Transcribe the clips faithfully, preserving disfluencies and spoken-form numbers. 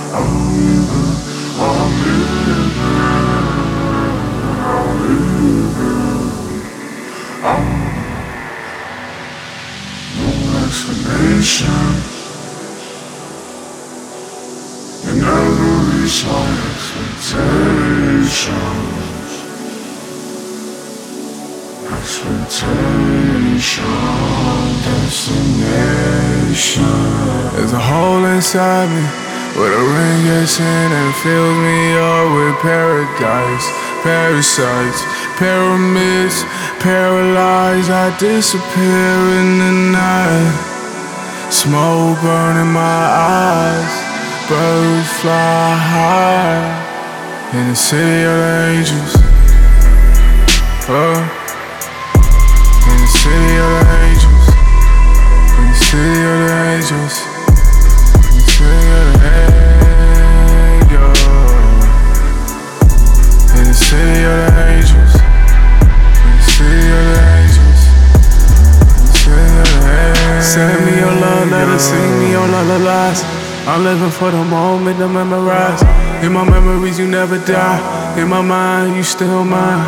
Explanation. You never reach my expectations. Expectation, destination. There's a hole inside me where the rain gets in and fills me up with paradise, parasites, pyramids, paralyzed. I disappear in the night. Smoke burning my eyes, birds fly high in the city of the angels. Oh, in the city of the angels, in the city of the angels, in the city of the angels, in the city of the angels, in the city of the angels, in the city of the angels. Send me your love letters, sing me your lullabies. I'm living for the moment to memorize. In my memories you never die. In my mind you still mine.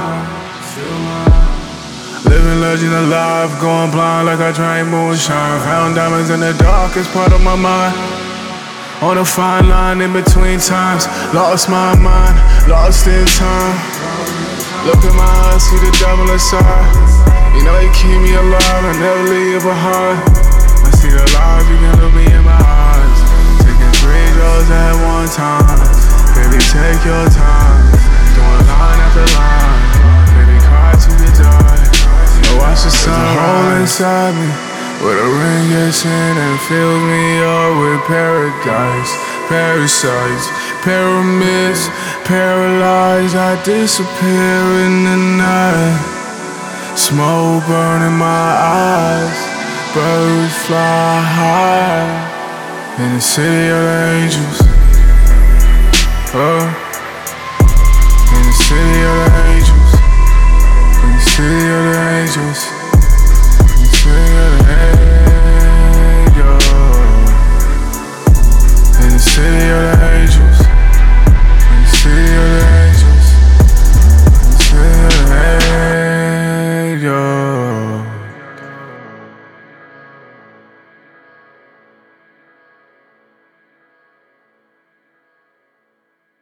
Living legend alive, going blind like I drank moonshine. Found diamonds in the darkest part of my mind. On a fine line in between times. Lost my mind, lost in time. Look in my eyes, see the devil inside. You know you keep me alive, I never leave you behind. I see the lies, you can look me in my eyes. Taking three drugs at one time. Baby, take your time. Doing line after line. Baby, cry till you die. Watch the sun. There's a hole inside me where the rain gets in and fills me up with paradise, parasites, pyramids, paralyzed. I disappear in the night. Smoke burning my eyes, birds fly high in the city of the angels.